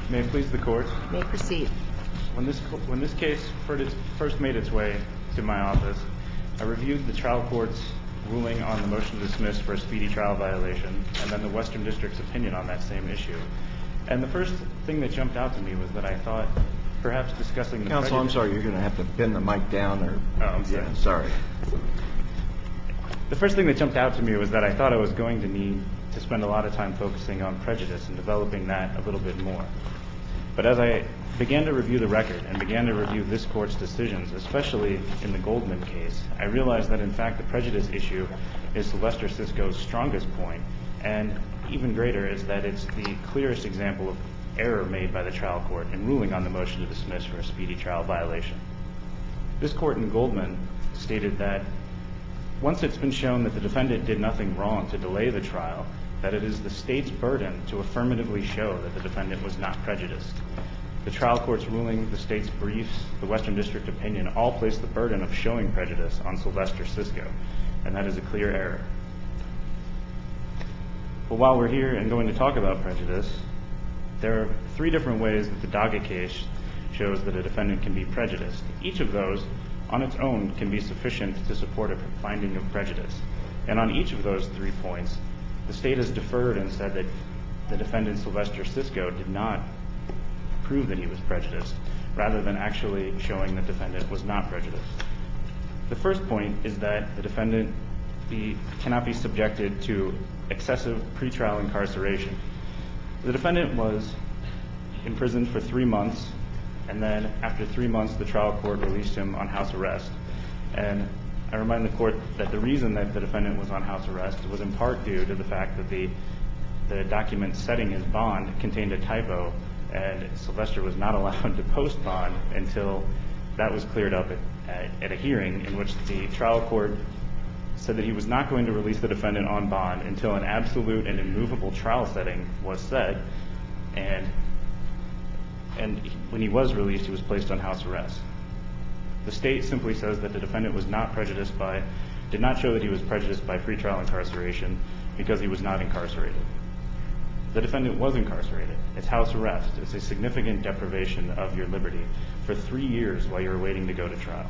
May it please the Court. You may proceed. When this case first made its way to my office, I reviewed the trial court's ruling on the motion to dismiss for a speedy trial violation, and then the Western District's opinion on that same issue. And the first thing that jumped out to me was that I thought perhaps discussing the Counsel, I'm sorry, you're going to have to bend the mic down or... Oh, I'm sorry. Yeah, sorry. The first thing that jumped out to me was that I thought I was going to need to spend a lot of time focusing on prejudice and developing that a little bit more. But as I began to review the record and began to review this Court's decisions, especially in the Goldman case, I realized that in fact the prejudice issue is Sylvester Cisco's strongest point, and even greater is that it's the clearest example of error made by the trial court in ruling on the motion to dismiss for a speedy trial violation. This Court in Goldman stated that once it's been shown that the defendant did nothing wrong to delay the trial, that it is the State's burden to affirmatively show that the defendant was not prejudiced. The trial court's ruling, the State's briefs, the Western District opinion all place the burden of showing prejudice on Sylvester Cisco, and that is a clear error. But while we're here and going to talk about prejudice, there are three different ways that the Doggett case shows that a defendant can be prejudiced. Each of those on its own can be sufficient to support a finding of prejudice. And on each of those 3 points, the State has deferred and said that the defendant, Sylvester Cisco, did not prove that he was prejudiced, rather than actually showing the defendant was not prejudiced. The first point is that the defendant cannot be subjected to excessive pretrial incarceration. The defendant was imprisoned for 3 months, and then after 3 months the trial court released him on house arrest. And I remind the Court that the reason that the defendant was on house arrest was in part due to the fact that the document setting his bond contained a typo, and Sylvester was not allowed to post bond until that was cleared up at a hearing in which the trial court said that he was not going to release the defendant on bond until an absolute and immovable trial setting was set, and when he was released, he was placed on house arrest. The State simply says that the defendant did not show that he was prejudiced by pretrial incarceration because he was not incarcerated. The defendant was incarcerated. It's house arrest. It's a significant deprivation of your liberty for 3 years while you're waiting to go to trial.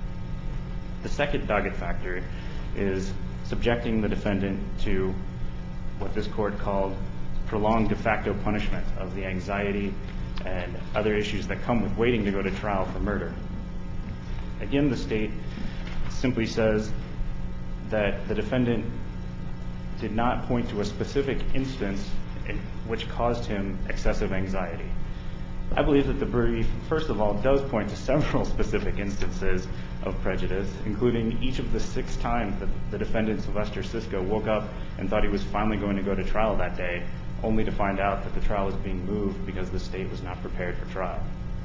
The second Doggett factor is subjecting the defendant to what this Court called prolonged de facto punishment of the anxiety and other issues that come with waiting to go to trial for murder. Again, the State simply says that the defendant did not point to a specific instance in which caused him excessive anxiety. I believe that the brief, first of all, does point to several specific instances of prejudice, including each of the 6 times that the defendant, Sylvester Cisco, woke up and thought he was finally going to go to trial that day, only to find out that the trial was being moved because the State was not prepared for trial.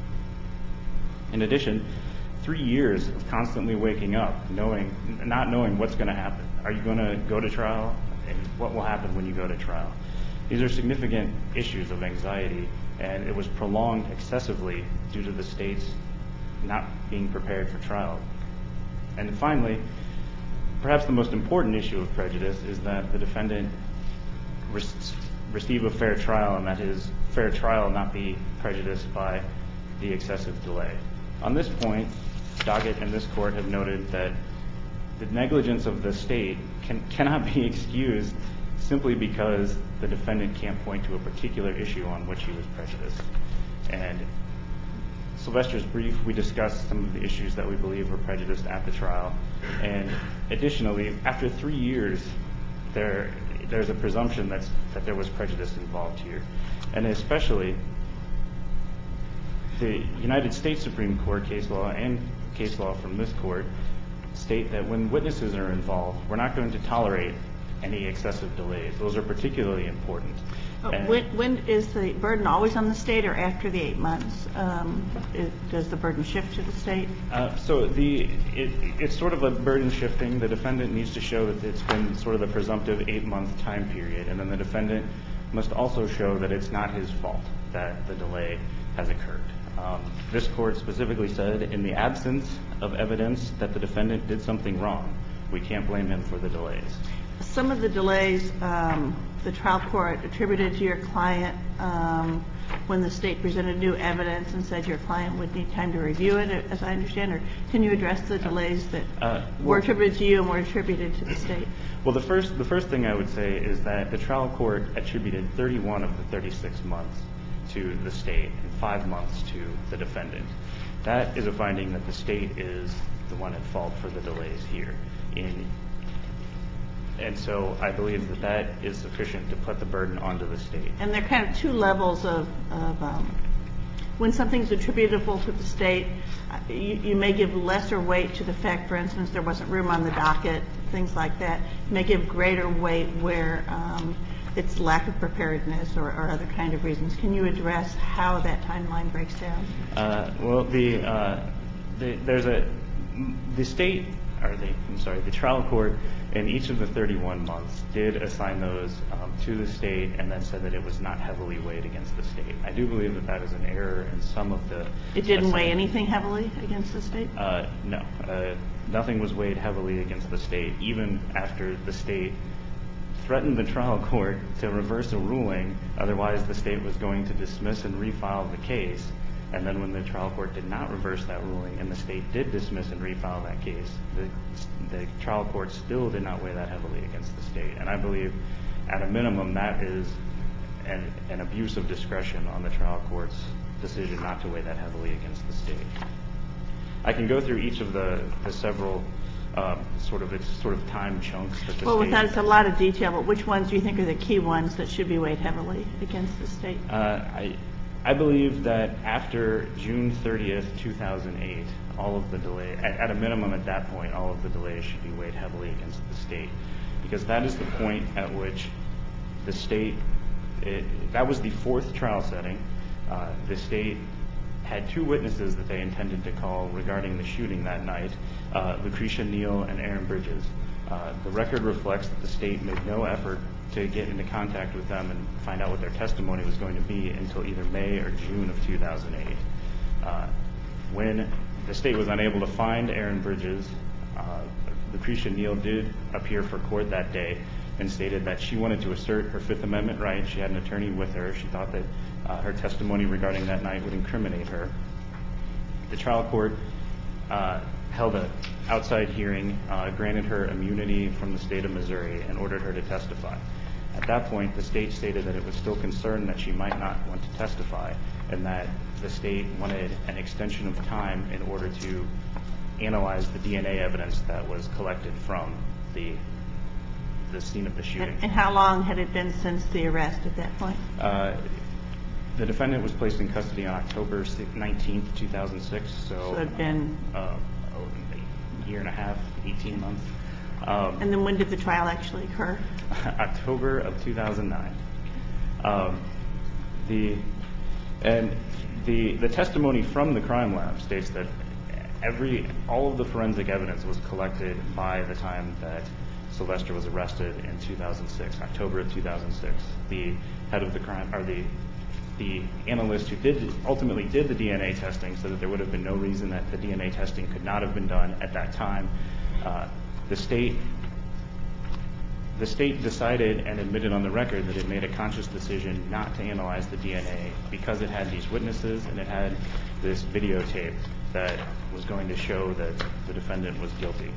In addition, 3 years of constantly waking up, not knowing what's going to happen. Are you going to go to trial? And what will happen when you go to trial? These are significant issues of anxiety, and it was prolonged excessively due to the State's not being prepared for trial. And finally, perhaps the most important issue of prejudice is that the defendant receive a fair trial, and that his fair trial not be prejudiced by the excessive delay. On this point, Doggett and this Court have noted that the negligence of the State cannot be excused simply because the defendant can't point to a particular issue on which he was prejudiced. And Sylvester's brief, we discussed some of the issues that we believe were prejudiced at the trial. And additionally, after 3 years, there's a presumption that there was prejudice involved here. And especially the United States Supreme Court case law and case law from this Court state that when witnesses are involved, we're not going to tolerate any excessive delays. Those are particularly important. When is the burden always on the State, or after the 8 months? Does the burden shift to the State? It's sort of a burden shifting. The defendant needs to show that it's been sort of the presumptive 8-month time period, and then the defendant must also show that it's not his fault that the delay has occurred. This Court specifically said in the absence of evidence that the defendant did something wrong, we can't blame him for the delays. Some of the delays the trial court attributed to your client when the state presented new evidence and said your client would need time to review it, as I understand? Or can you address the delays that were attributed to you and were attributed to the state? Well, the first thing I would say is that the trial court attributed 31 of the 36 months to the state and 5 months to the defendant. That is a finding that the state is the one at fault for the delays here. And so I believe that that is sufficient to put the burden onto the state. And there are kind of two levels of when something's attributable to the state, you may give lesser weight to the fact, for instance, there wasn't room on the docket, things like that. You may give greater weight where it's lack of preparedness or other kind of reasons. Can you address how that timeline breaks down? Well, the trial court in each of the 31 months did assign those to the state and then said that it was not heavily weighed against the state. I do believe that that is an error in some of the... It didn't weigh anything heavily against the state? No. Nothing was weighed heavily against the state, even after the state threatened the trial court to reverse a ruling. Otherwise, the state was going to dismiss and refile the case. And then when the trial court did not reverse that ruling and the state did dismiss and refile that case, the trial court still did not weigh that heavily against the state. And I believe, at a minimum, that is an abuse of discretion on the trial court's decision not to weigh that heavily against the state. I can go through each of the several sort of time chunks that the state... Well, without a lot of detail, but which ones do you think are the key ones that should be weighed heavily against the state? I believe that after June 30th, 2008, all of the delay, at a minimum at that point, all of the delays should be weighed heavily against the state. Because that is the point at which the state, that was the fourth trial setting. The state had two witnesses that they intended to call regarding the shooting that night, Lucretia Neal and Aaron Bridges. The record reflects that the state made no effort to get into contact with them and find out what their testimony was going to be until either May or June of 2008. When the state was unable to find Aaron Bridges, Lucretia Neal did appear for court that day and stated that she wanted to assert her Fifth Amendment right. She had an attorney with her. She thought that her testimony regarding that night would incriminate her. The trial court held an outside hearing, granted her immunity from the state of Missouri, and ordered her to testify. At that point, the state stated that it was still concerned that she might not want to testify and that the state wanted an extension of time in order to analyze the DNA evidence that was collected from the scene of the shooting. And how long had it been since the arrest at that point? The defendant was placed in custody on October 19th, 2006. So it had been a year and a half, 18 months. And then when did the trial actually occur? October of 2009. The testimony from the crime lab states that all of the forensic evidence was collected by the time that Sylvester was arrested in 2006, October of 2006. The head of the crime, or the analyst who ultimately did the DNA testing, said that there would have been no reason that the DNA testing could not have been done at that time. The state decided and admitted on the record that it made a conscious decision not to analyze the DNA because it had these witnesses and it had this videotape that was going to show that the defendant was guilty.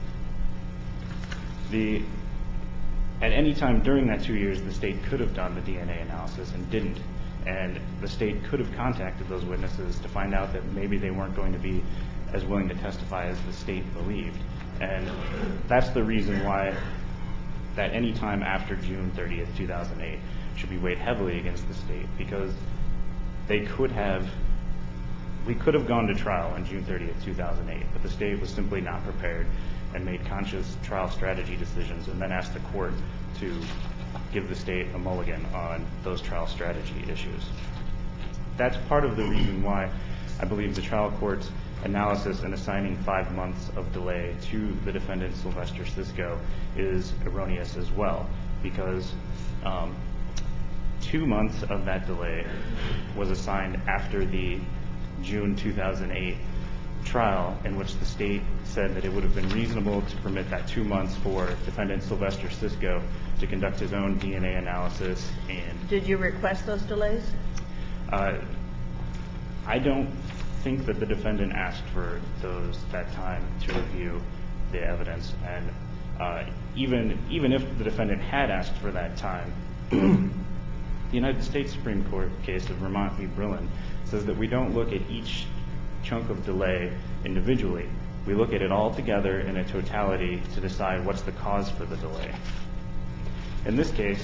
At any time during that 2 years, the state could have done the DNA analysis and didn't. And the state could have contacted those witnesses to find out that maybe they weren't going to be as willing to testify as the state believed. And that's the reason why that any time after June 30th, 2008 should be weighed heavily against the state, because we could have gone to trial on June 30th, 2008, but the state was simply not prepared and made conscious trial strategy decisions and then asked the court to give the state a mulligan on those trial strategy issues. That's part of the reason why I believe the trial court's analysis in assigning 5 months of delay to the defendant, Sylvester Cisco, is erroneous as well, because 2 months of that delay was assigned after the June 2008 trial, in which the state said that it would have been reasonable to permit that 2 months for defendant Sylvester Cisco to conduct his own DNA analysis. And did you request those delays? I don't think that the defendant asked for that time to review the evidence, and even if the defendant had asked for that time, the United States Supreme Court case of Vermont v. Brillin says that we don't look at each chunk of delay individually. We look at it all together in a totality to decide what's the cause for the delay. In this case,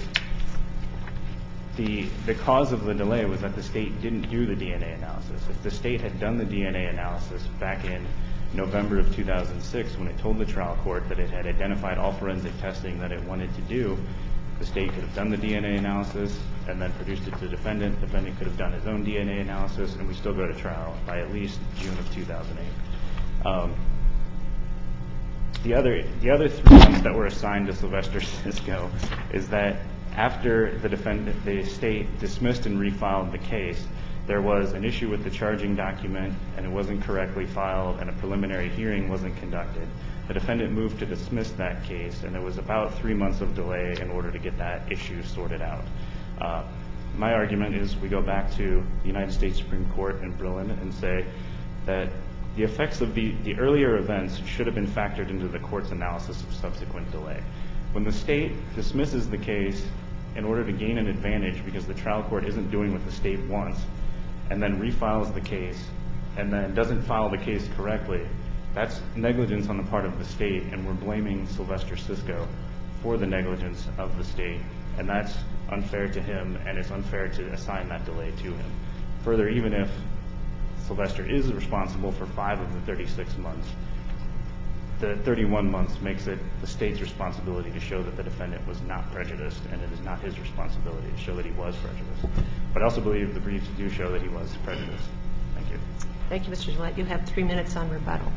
the cause of the delay was that the state didn't do the DNA analysis. If the state had done the DNA analysis back in November of 2006 when it told the trial court that it had identified all forensic testing that it wanted to do, the state could have done the DNA analysis and then produced it to the defendant. The defendant could have done his own DNA analysis, and we still go to trial by at least June of 2008. The other 3 months that were assigned to Sylvester Cisco is that after the state dismissed and refiled the case, there was an issue with the charging document, and it wasn't correctly filed, and a preliminary hearing wasn't conducted. The defendant moved to dismiss that case, and there was about 3 months of delay in order to get that issue sorted out. My argument is we go back to the United States Supreme Court in Brillin and say that the effects of the earlier events should have been factored into the court's analysis of subsequent delay. When the state dismisses the case in order to gain an advantage because the trial court isn't doing what the state wants, and then refiles the case, and then doesn't file the case correctly, that's negligence on the part of the state, and we're blaming Sylvester Cisco for the negligence of the state, and that's unfair to him, and it's unfair to assign that delay to him. Further, even if Sylvester is responsible for 5 of the 36 months, the 31 months makes it the state's responsibility to show that the defendant was not prejudiced, and it is not his responsibility to show that he was prejudiced. But I also believe the briefs do show that he was prejudiced. Thank you. Thank you, Mr. Gillette. You have 3 minutes on rebuttal.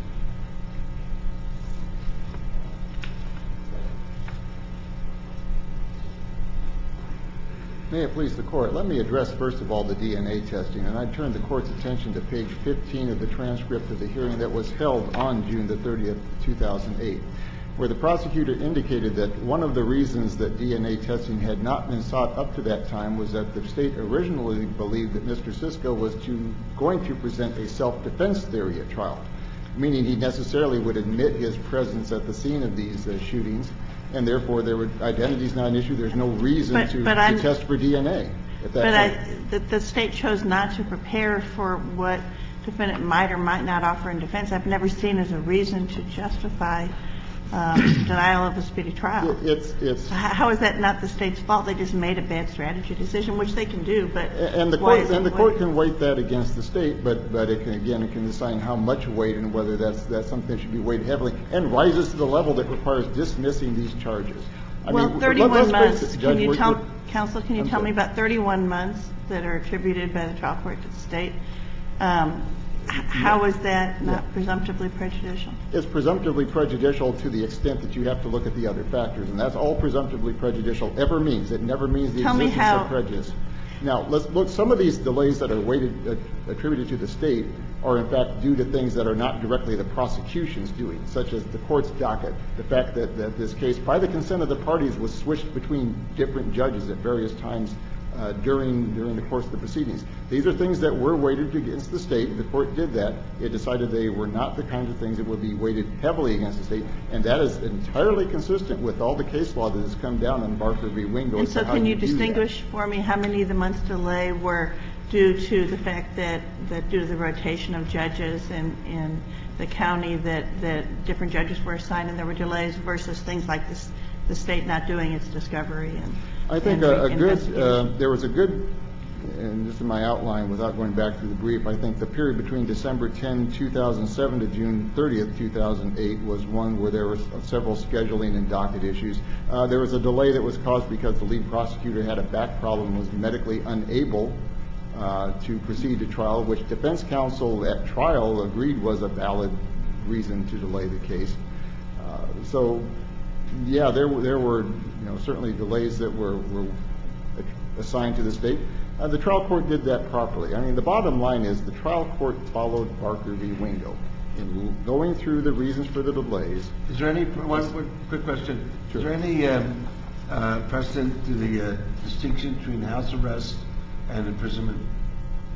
May it please the Court, let me address first of all the DNA testing, and I turn the Court's attention to page 15 of the transcript of the hearing that was held on June the 30th, 2008, where the prosecutor indicated that one of the reasons that DNA testing had not been sought up to that time was that the state originally believed that Mr. Cisco was going to present a self-defense theory at trial, meaning he necessarily would admit his presence at the scene of these shootings, and therefore identity is not an issue. There's no reason to test for DNA at that point. The state chose not to prepare for what defendant might or might not offer in defense. I've never seen as a reason to justify denial of a speedy trial. How is that not the state's fault? They just made a bad strategy decision, which they can do, but the court can weight that against the state, but it can assign how much weight and whether that's something that should be weighed heavily and rises to the level that requires dismissing these charges. 31 months. Counsel, can you tell me about 31 months that are attributed by the trial court to the state? How is that not presumptively prejudicial? It's presumptively prejudicial to the extent that you have to look at the other factors, and that's all presumptively prejudicial ever means. It never means the existence of prejudice. Now, let's look. Some of these delays that are attributed to the state are, in fact, due to things that are not directly the prosecution's doing, such as the court's docket, the fact that this case, by the consent of the parties, was switched between different judges at various times during the course of the proceedings. These are things that were weighted against the state. The court did that. It decided they were not the kinds of things that would be weighted heavily against the state, and that is entirely consistent with all the case law that has come down on Barker v. Wingo. And so can you distinguish for me how many of the months' delay were due to the fact that due to the rotation of judges in the county that different judges were assigned and there were delays versus things like the state not doing its discovery? I think there was a good, and this is my outline without going back to the brief, I think the period between December 10, 2007 to June 30th, 2008 was one where there were several scheduling and docket issues. There was a delay that was caused because the lead prosecutor had a back problem and was medically unable to proceed to trial, which defense counsel at trial agreed was a valid reason to delay the case. So, yeah, there were certainly delays that were assigned to the state. The trial court did that properly. I mean, the bottom line is the trial court followed Barker v. Wingo in going through the reasons for the delays. Is there any one quick question? Sure. Is there any precedent to the distinction between house arrest and imprisonment?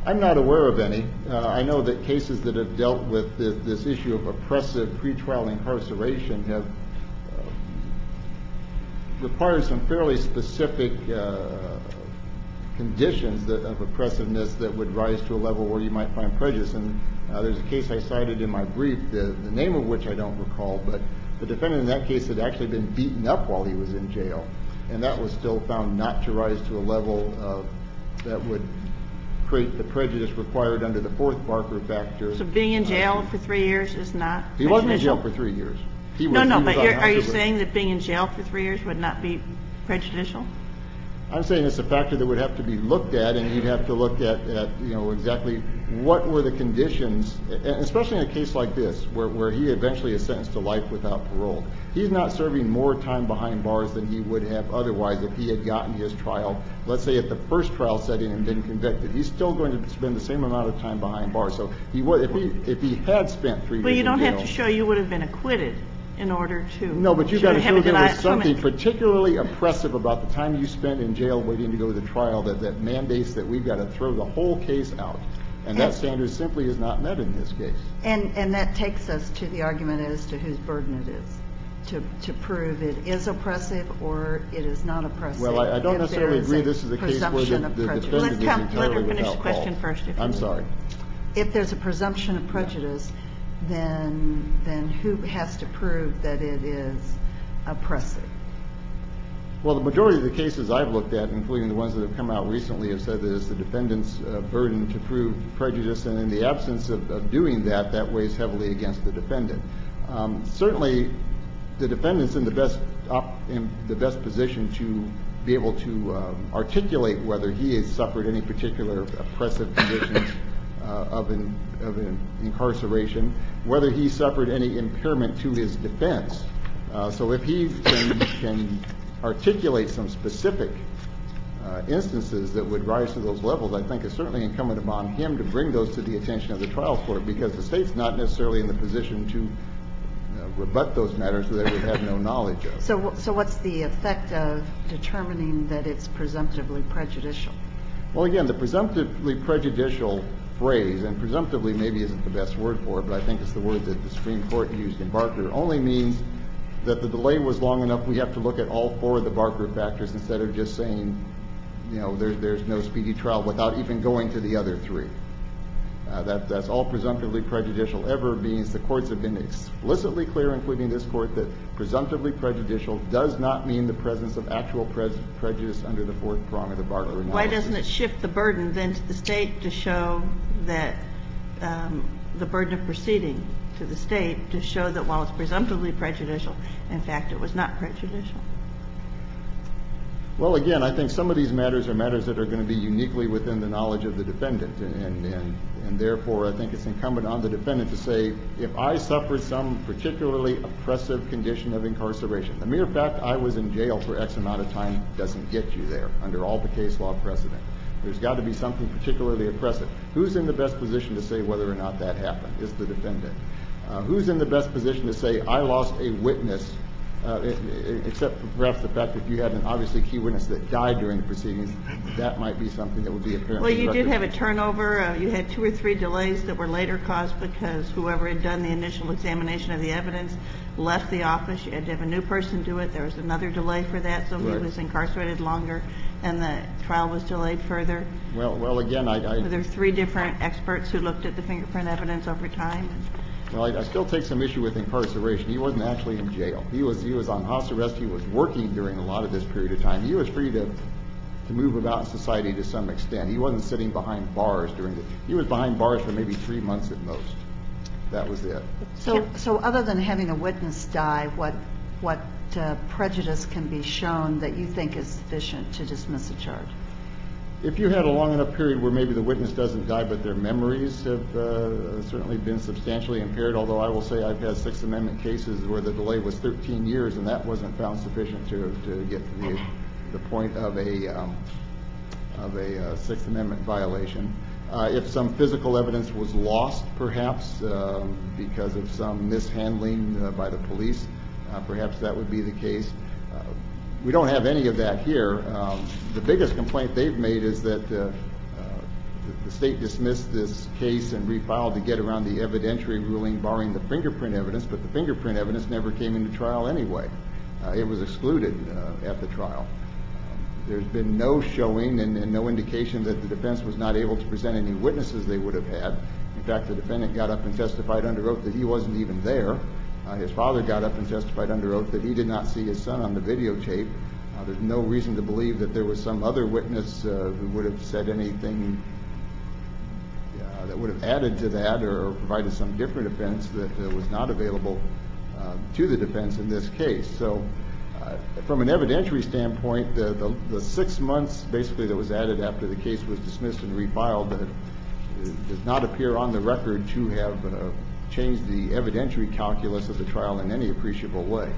I'm not aware of any. I know that cases that have dealt with this issue of oppressive pretrial incarceration have required some fairly specific conditions of oppressiveness that would rise to a level where you might find prejudice. And there's a case I cited in my brief, the name of which I don't recall, but the defendant in that case had actually been beaten up while he was in jail, and that was still found not to rise to a level that would create the prejudice required under the fourth Barker factor. So being in jail for 3 years is not prejudicial? He wasn't in jail for 3 years. But are you saying that being in jail for 3 years would not be prejudicial? I'm saying it's a factor that would have to be looked at, and you'd have to look at exactly what were the conditions, especially in a case like this, where he eventually is sentenced to life without parole. He's not serving more time behind bars than he would have otherwise if he had gotten his trial, let's say at the first trial setting and been convicted. He's still going to spend the same amount of time behind bars. So if he had spent 3 years in jail. Well, you don't have to show you would have been acquitted in order to. No, but you've got to show there was something particularly oppressive about the time you spent in jail waiting to go to the trial that mandates that we've got to throw the whole case out. And that standard simply is not met in this case. And that takes us to the argument as to whose burden it is to prove it is oppressive or it is not oppressive. Well, I don't necessarily agree this is a case where the defendant is entirely without fault. Let her finish the question first. I'm sorry. If there's a presumption of prejudice, then who has to prove that it is oppressive? Well, the majority of the cases I've looked at, including the ones that have come out recently, have said that it's the defendant's burden to prove prejudice, and in the absence of doing that, that weighs heavily against the defendant. Certainly, the defendant's in the best position to be able to articulate whether he has suffered any particular oppressive conditions of incarceration, whether he suffered any impairment to his defense. So if he can articulate some specific instances that would rise to those levels, I think it's certainly incumbent upon him to bring those to the attention of the trial court, because the state's not necessarily in the position to rebut those matters that they would have no knowledge of. So what's the effect of determining that it's presumptively prejudicial? Well, again, the presumptively prejudicial phrase, and presumptively maybe isn't the best word for it, but I think it's the word that the Supreme Court used in Barker, only means that the delay was long enough we have to look at all four of the Barker factors instead of just saying, there's no speedy trial without even going to the other three. That's all presumptively prejudicial ever means. The courts have been explicitly clear, including this court, that presumptively prejudicial does not mean the presence of actual prejudice under the fourth prong of the Barker analysis. Why doesn't it shift the burden then to the state to show that the burden of proceeding to the state to show that while it's presumptively prejudicial, in fact, it was not prejudicial? Well, again, I think some of these matters are matters that are going to be uniquely within the knowledge of the defendant, and therefore I think it's incumbent on the defendant to say, if I suffered some particularly oppressive condition of incarceration, the mere fact I was in jail for X amount of time doesn't get you there under all the case law precedent. There's got to be something particularly oppressive. Who's in the best position to say whether or not that happened? Is the defendant. Who's in the best position to say, I lost a witness, except for perhaps the fact that if you had an obviously key witness that died during the proceedings, that might be something that would be apparent. Well, you did have a turnover. You had 2 or 3 delays that were later caused because whoever had done the initial examination of the evidence left the office. You had to have a new person do it. There was another delay for that, so he was incarcerated longer, and the trial was delayed further. Well, again, Were there 3 different experts who looked at the fingerprint evidence over time? Well, I still take some issue with incarceration. He wasn't actually in jail. He was on house arrest. He was working during a lot of this period of time. He was free to move about in society to some extent. He wasn't sitting behind bars he was behind bars for maybe 3 months at most. That was it. So other than having a witness die, what prejudice can be shown that you think is sufficient to dismiss a charge? If you had a long enough period where maybe the witness doesn't die, but their memories have certainly been substantially impaired, although I will say I've had Sixth Amendment cases where the delay was 13 years, and that wasn't found sufficient to get to the point of a Sixth Amendment violation. If some physical evidence was lost, perhaps, because of some mishandling by the police, perhaps that would be the case. We don't have any of that here. The biggest complaint they've made is that the state dismissed this case and refiled to get around the evidentiary ruling barring the fingerprint evidence, but the fingerprint evidence never came into trial anyway. It was excluded at the trial. There's been no showing and no indication that the defense was not able to present any witnesses they would have had. In fact, the defendant got up and testified under oath that he wasn't even there. His father got up and testified under oath that he did not see his son on the videotape. There's no reason to believe that there was some other witness who would have said anything that would have added to that or provided some different offense that was not available to the defense in this case. So from an evidentiary standpoint, the 6 months basically that was added after the case was dismissed and refiled does not appear on the record to have changed the evidentiary calculus of the trial in any appreciable way.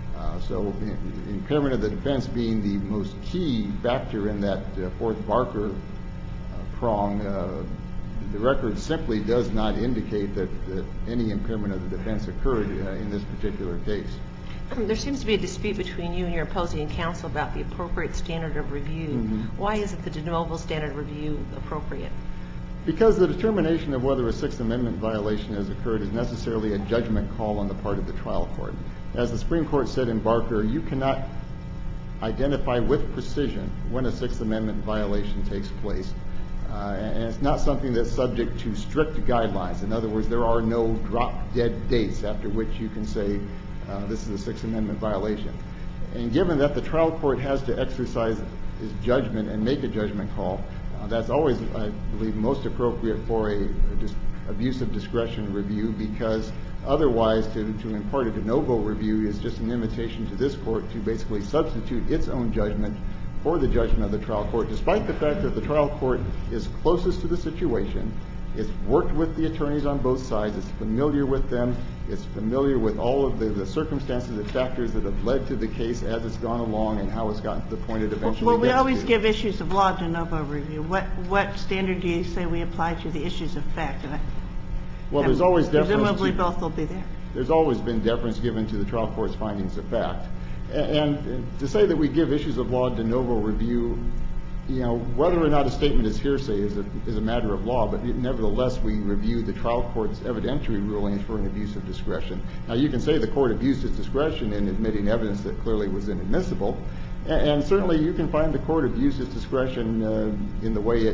So impairment of the defense being the most key factor in that fourth Barker prong, the record simply does not indicate that any impairment of the defense occurred in this particular case. There seems to be a dispute between you and your opposing counsel about the appropriate standard of review. Mm-hmm. Why isn't the de novo standard of review appropriate? Because the determination of whether a Sixth Amendment violation has occurred is necessarily a judgment call on the part of the trial court. As the Supreme Court said in Barker, you cannot identify with precision when a Sixth Amendment violation takes place. And it's not something that's subject to strict guidelines. In other words, there are no drop-dead dates after which you can say this is a Sixth Amendment violation. And given that the trial court has to exercise its judgment and make a judgment call, that's always, I believe, most appropriate for a abuse of discretion review, because otherwise to impart a de novo review is just an invitation to this court to basically substitute its own judgment for the judgment of the trial court, despite the fact that the trial court is closest to the situation. It's worked with the attorneys on both sides. It's familiar with them. It's familiar with all of the circumstances and factors that have led to the case as it's gone along and how it's gotten to the point it eventually Well, we gets always to. give issues of law de novo review. What standard do you say we apply to the issues of fact? Well, there's always deference. Presumably both will be there. There's always been deference given to the trial court's findings of fact. And to say that we give issues of law de novo review, you know, whether or not a statement is hearsay is a matter of law, but nevertheless we review the trial court's evidentiary rulings for an abuse of discretion. Now, you can say the court abused its discretion in admitting evidence that clearly was inadmissible, and certainly you can find the court abused its discretion in the way it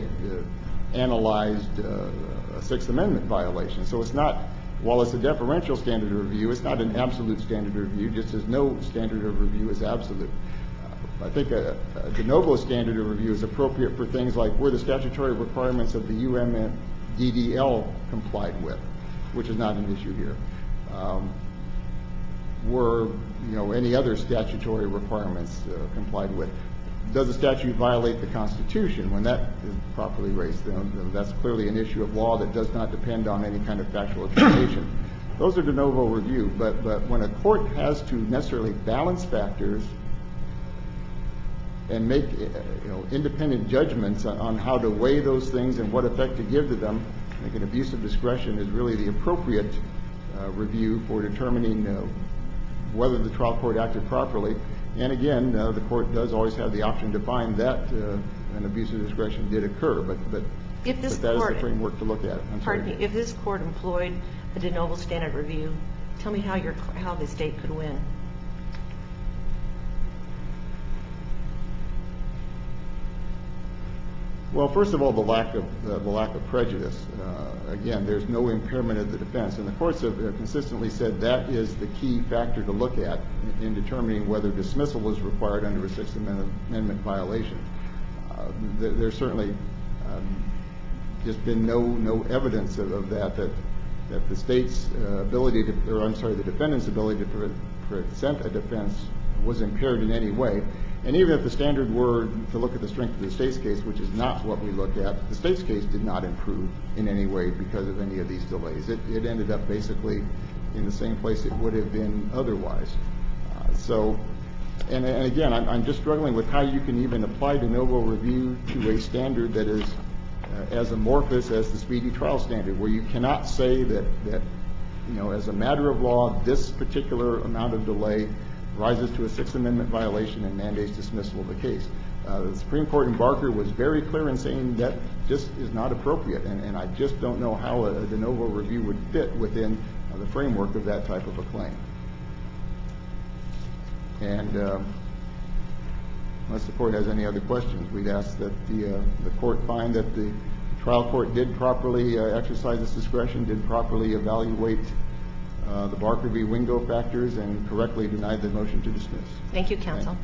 analyzed a Sixth Amendment violation. So it's not, while it's a deferential standard of review, it's not an absolute standard of review, just as no standard of review is absolute. I think a de novo standard of review is appropriate for things like were the statutory requirements of the UMDDL complied with, which is not an issue here. Were, you know, any other statutory requirements complied with? Does the statute violate the Constitution? When that is properly raised, that's clearly an issue of law that does not depend on any kind of factual determination. Those are de novo review, but when a court has to necessarily balance factors and make independent judgments on how to weigh those things and what effect to give to them, I think an abuse of discretion is really the appropriate review for determining whether the trial court acted properly. And again, the court does always have the option to find that an abuse of discretion did occur, but that is the framework to look at. Pardon me. If this court employed a de novo standard review, tell me how the state could win. Well, first of all, the lack of prejudice. Again, there's no impairment of the defense, and the courts have consistently said that is the key factor to look at in determining whether dismissal is required under a Sixth Amendment violation. There's certainly just been no evidence of that the state's ability to, or I'm sorry, the defendant's ability to present a defense was impaired in any way. And even if the standard were to look at the strength of the state's case, which is not what we look at, the state's case did not improve in any way because of any of these delays. It ended up basically in the same place it would have been otherwise. And again, I'm just struggling with how you can even apply de novo review to a standard that is as amorphous as the speedy trial standard, where you cannot say that as a matter of law, this particular amount of delay rises to a Sixth Amendment violation and mandates dismissal of the case. The Supreme Court in Barker was very clear in saying that just is not appropriate, and I just don't know how a de novo review would fit within the framework of that type of a claim. And unless the court has any other questions, we'd ask that the court find that the trial court did properly exercise its discretion, did properly evaluate the Barker v. Wingo factors, and correctly denied the motion to dismiss. Thank you, counsel.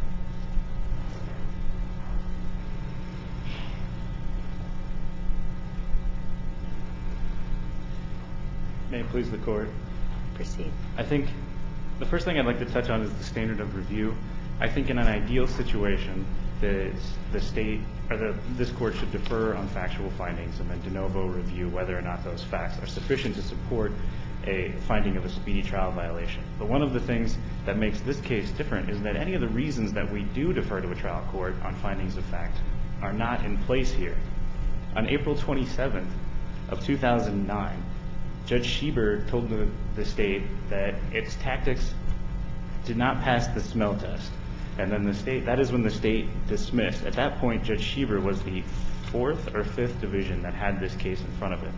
May it please the court. Proceed. I think the first thing I'd like to touch on is the standard of review. I think in an ideal situation, the state or this court should defer on factual findings and then de novo review whether or not those facts are sufficient to support a finding of a speedy trial violation. But one of the things that makes this case different is that any of the reasons that we do defer to a trial court on findings of fact are not in place here. On April 27th of 2009, Judge Schieber told the state that its tactics did not pass the smell test. And then that is when the state dismissed. At that point, Judge Schieber was the 4th or 5th division that had this case in front of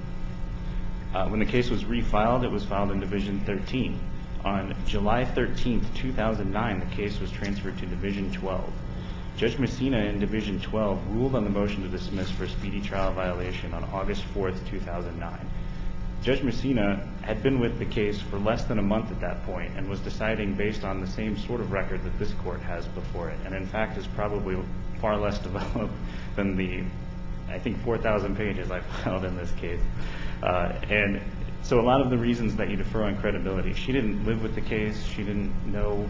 it. When the case was refiled, it was filed in Division 13. On July 13th, 2009, the case was transferred to Division 12. Judge Messina in Division 12 ruled on the motion to dismiss for speedy trial violation on August 4th, 2009. Judge Messina had been with the case for less than a month at that point and was deciding based on the same sort of record that this court has before it, and in fact is probably far less developed than the, I think, 4,000 pages I filed in this case. And so a lot of the reasons that you defer on credibility, she didn't live with the case, she didn't know.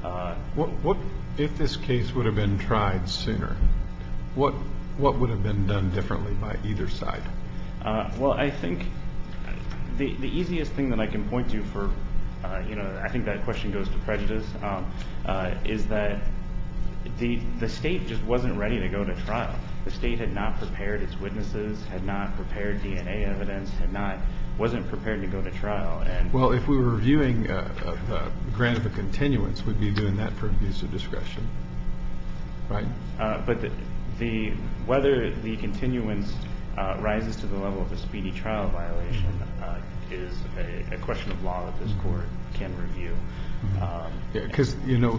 What if this case would have been tried sooner? What would have been done differently by either side? Well, I think the easiest thing that I can point to for, I think that question goes to prejudice, is that the state just wasn't ready to go to trial. The state had not prepared its witnesses, had not prepared DNA evidence, wasn't prepared to go to trial. And well, if we were reviewing the grant of a continuance, we'd be doing that for abuse of discretion, right? But whether the continuance rises to the level of a speedy trial violation is a question of law that this court can review. Because,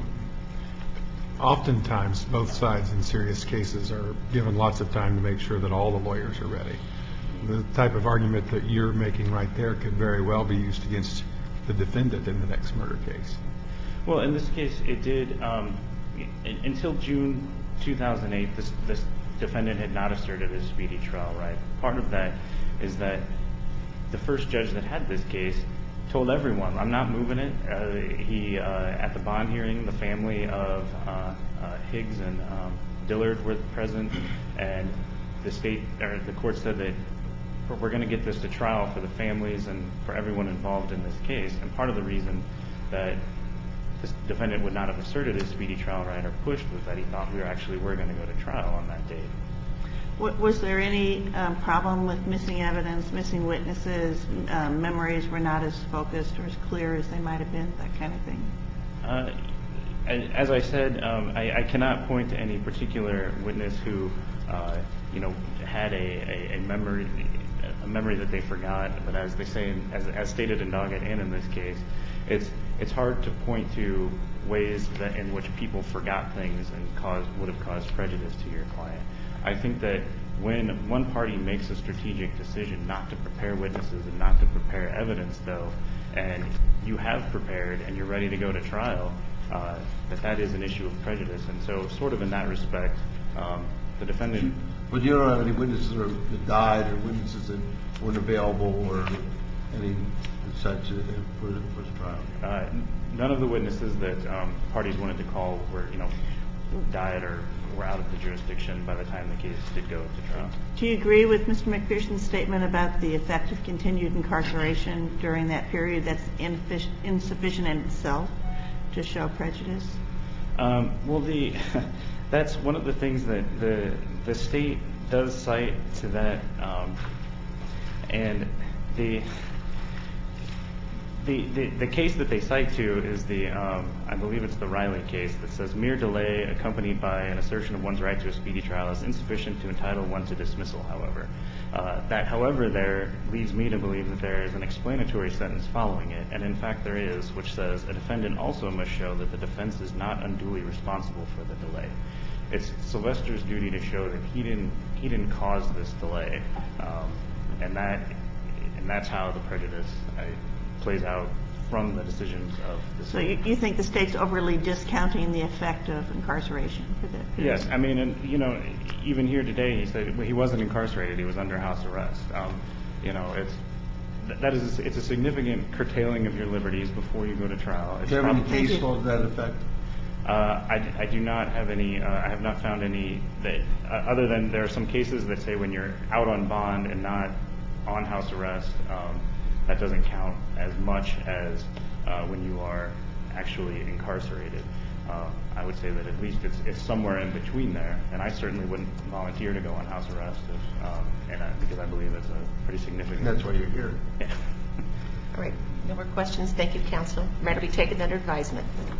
oftentimes both sides in serious cases are given lots of time to make sure that all the lawyers are ready. The type of argument that you're making right there could very well be used against the defendant in the next murder case. Well, in this case, it did. Until June 2008, this defendant had not asserted a speedy trial right. Part of that is that the first judge that had this case told everyone, I'm not moving it. At the bond hearing, the family of Higgs and Dillard were present, and the court said that we're going to get this to trial for the families and for everyone involved in this case. And part of the reason that this defendant would not have asserted his speedy trial right or pushed was that he thought we were going to go to trial on that date. Was there any problem with missing evidence, missing witnesses, memories were not as focused or as clear as they might have been, that kind of thing? As I said, I cannot point to any particular witness who, had a memory that they forgot. But as they say, as stated in Doggett and in this case, it's hard to point to ways in which people forgot things and would have caused prejudice to your client. I think that when one party makes a strategic decision not to prepare witnesses and not to prepare evidence, though, and you have prepared and you're ready to go to trial, that is an issue of prejudice. And so sort of in that respect, the defendant... But you don't have any witnesses that died or witnesses that weren't available or any such for the trial? None of the witnesses that parties wanted to call were, died or were out of the jurisdiction by the time the case did go to trial. Do you agree with Mr. McPherson's statement about the effect of continued incarceration during that period that's insufficient in itself to show prejudice? Well, that's one of the things that the state does cite to that, and The case that they cite to is I believe it's the Riley case that says mere delay accompanied by an assertion of one's right to a speedy trial is insufficient to entitle one to dismissal, however. That, however, there leads me to believe that there is an explanatory sentence following it, and in fact there is, which says a defendant also must show that the defense is not unduly responsible for the delay. It's Sylvester's duty to show that he didn't cause this delay, and that's how the prejudice plays out from the decisions of the state. So you think the state's overly discounting the effect of incarceration for that period? Yes. I mean, and, even here today he said he wasn't incarcerated. He was under house arrest. It's a significant curtailing of your liberties before you go to trial. Do you have any case law to that effect? I do not have any. I have not found any that, other than there are some cases that say when you're out on bond and not on house arrest, that doesn't count as much as when you are actually incarcerated. I would say that at least it's somewhere in between there, and I certainly wouldn't volunteer to go on house arrest because I believe that's a pretty significant. That's why you're here. Yeah. All right. No more questions. Thank you, counsel. Matter be taken under advisement.